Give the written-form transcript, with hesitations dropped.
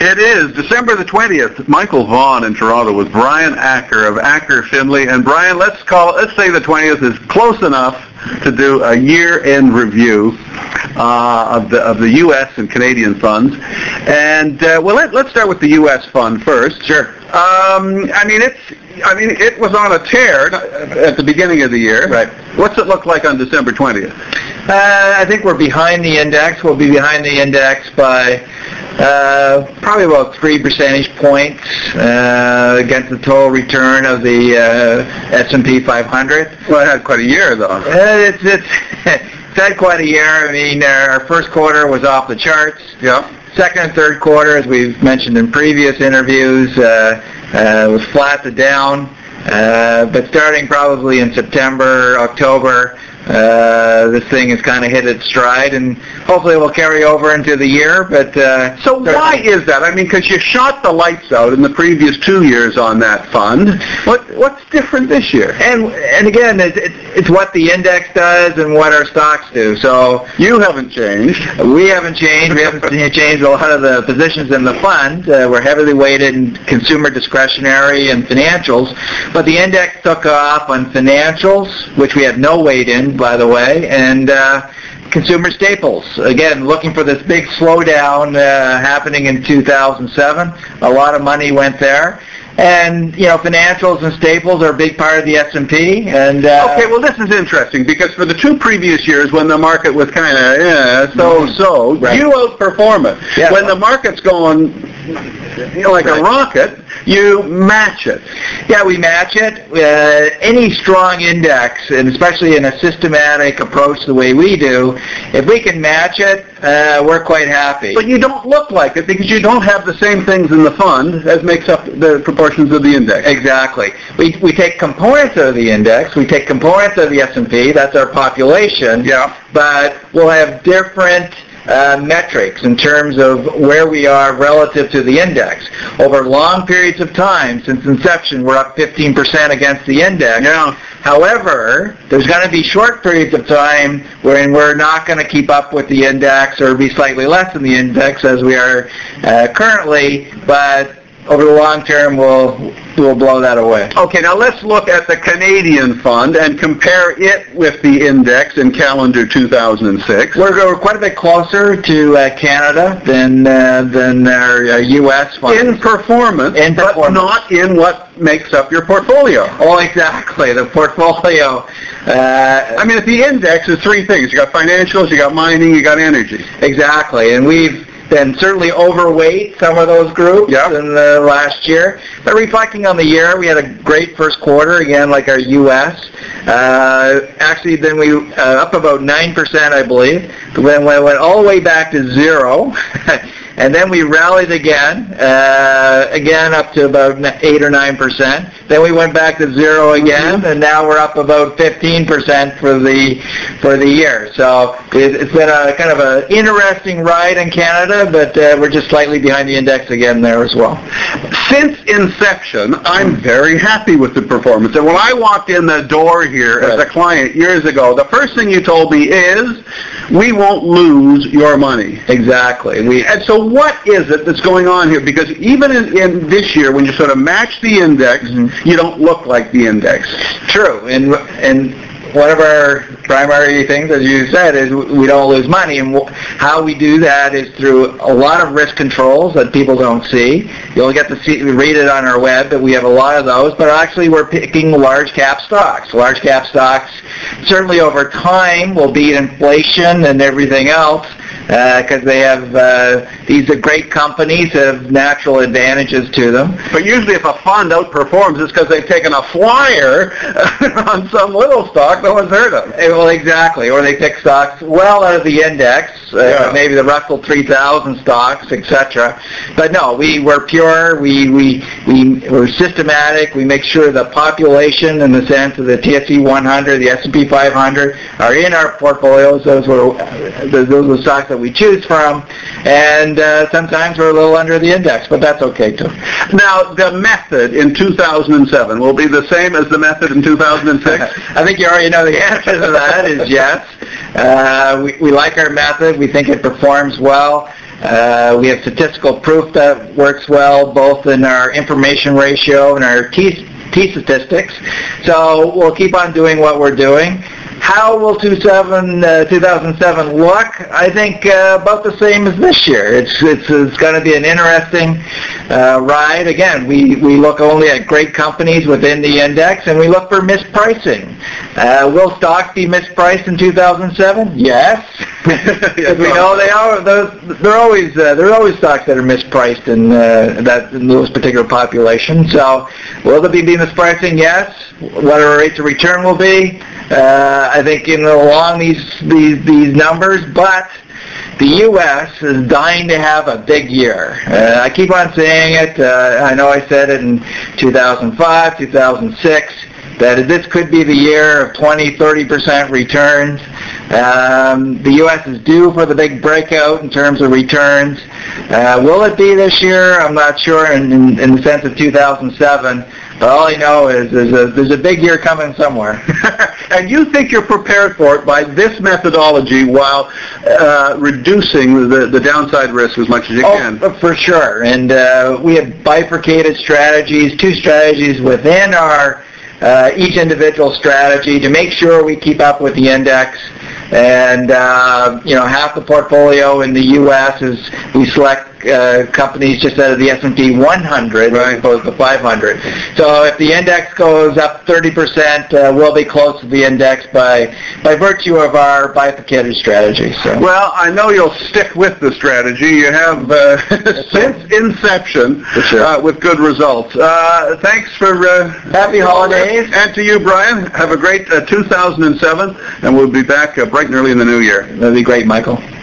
It is December the 20th. Michael Vaughan in Toronto with Brian Acker of Acker Finley. And Brian, let's say the 20th is close enough to do a year-end review of the U.S. and Canadian funds. And let's start with the U.S. fund first. Sure. It was on a tear at the beginning of the year. Right. What's it look like on December 20th? I think we're behind the index. We'll be behind the index by probably about 3 percentage points against the total return of the S&P 500. Well, it had quite a year, though. It's had quite a year. I mean, our first quarter was off the charts. Yeah. Second and third quarter, as we've mentioned in previous interviews, was flat to down. But starting probably in September, October, this thing has kind of hit its stride, and hopefully it will carry over into the year. But so why is that? I mean, because you shot the lights out in the previous 2 years on that fund. What's different this year? And again, it's what the index does and what our stocks do. So you haven't changed. We haven't changed. We haven't changed a lot of the positions in the fund. We're heavily weighted in consumer discretionary and financials, but the index took off on financials, which we had no weight in, by the way, and consumer staples. Again, looking for this big slowdown happening in 2007. A lot of money went there. And, financials and staples are a big part of the S&P. And okay, well, this is interesting because for the 2 previous years when the market was kind of so-so, right, you outperform it. Yeah, when the market's going like right, a rocket, you match it. Yeah, we match it. Any strong index, and especially in a systematic approach the way we do, if we can match it, we're quite happy. But you don't look like it because you don't have the same things in the fund as makes up the proportions of the index. Exactly. We take components of the index, we take components of the S&P, that's our population, yeah, but we'll have different metrics in terms of where we are relative to the index. Over long periods of time, since inception, we're up 15% against the index. Yeah. However, there's going to be short periods of time wherein we're not going to keep up with the index or be slightly less than the index as we are currently, but over the long term, we'll blow that away. Okay, now let's look at the Canadian fund and compare it with the index in calendar 2006. We're quite a bit closer to Canada than our U.S. fund. In performance, but not in what makes up your portfolio. Oh, exactly. The portfolio. The index is 3 things. You got financials, you got mining, you got energy. Exactly, and we've been certainly overweight some of those groups in the last year. But reflecting on the year, we had a great first quarter, again, like our U.S. Actually, then we up about 9%, I believe. When we went all the way back to 0, and then we rallied again up to about 8 or 9%. Then we went back to 0 again, and now we're up about 15% for the year. So it's been a kind of an interesting ride in Canada, but we're just slightly behind the index again there as well. Since inception, I'm very happy with the performance. And when I walked in the door here as a client years ago, the first thing you told me is, we won't lose your money. Exactly. And so what is it that's going on here? Because even in this year, when you sort of match the index, you don't look like the index. True. And one of our primary things, as you said, is we don't lose money. And how we do that is through a lot of risk controls that people don't see. You'll get to read it on our web, but we have a lot of those. But actually, we're picking large cap stocks. Large cap stocks, certainly over time, will beat inflation and everything else, because they have these are great companies that have natural advantages to them. But usually if a fund outperforms, it's because they've taken a flyer on some little stock no one's heard of. Well, exactly. Or they pick stocks well out of the index, maybe the Russell 3000 stocks, etc. But no, we're pure. We're systematic. We make sure the population, in the sense of the TSE 100, the S&P 500, are in our portfolios. Those are the stocks that we choose from, and sometimes we're a little under the index, but that's okay too. Now, the method in 2007 will be the same as the method in 2006? I think you already know the answer to that is yes. We like our method. We think it performs well. We have statistical proof that works well, both in our information ratio and our T statistics. So we'll keep on doing what we're doing. How will 2007 look? I think about the same as this year. It's going to be an interesting ride. Again, we look only at great companies within the index, and we look for mispricing. Will stocks be mispriced in 2007? Yes. Because we know they are. There are always stocks that are mispriced in those particular populations. So will there be mispricing? Yes. What our rates of return will be? I think along these numbers, but the U.S. is dying to have a big year. I keep on saying it. I know I said it in 2005, 2006, that this could be the year of 20-30% returns. The U.S. is due for the big breakout in terms of returns. Will it be this year? I'm not sure in the sense of 2007. But all I know is there's a big year coming somewhere. And you think you're prepared for it by this methodology while reducing the downside risk as much as you can? For sure. And we have bifurcated strategies, 2 strategies within our each individual strategy to make sure we keep up with the index. And half the portfolio in the U.S. is we select companies just out of the S&P 100 as opposed to 500. So if the index goes up 30%, we'll be close to the index by virtue of our bifurcated strategy. So. Well, I know you'll stick with the strategy. You have since inception with good results. Thanks for happy holidays. And to you, Brian. Have a great 2007, and we'll be back bright and early in the new year. That'll be great, Michael.